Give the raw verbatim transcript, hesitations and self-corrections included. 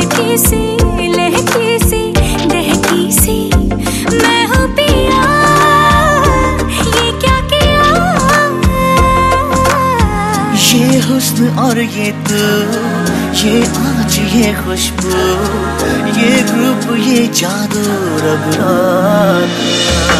हल्की सी लहकी सी दहकी सी मैं हूँ पिया, ये क्या किया। ये हुस्न और ये तू, ये आज ये खुशबू, ये ग्रुप ये जादू रब रात।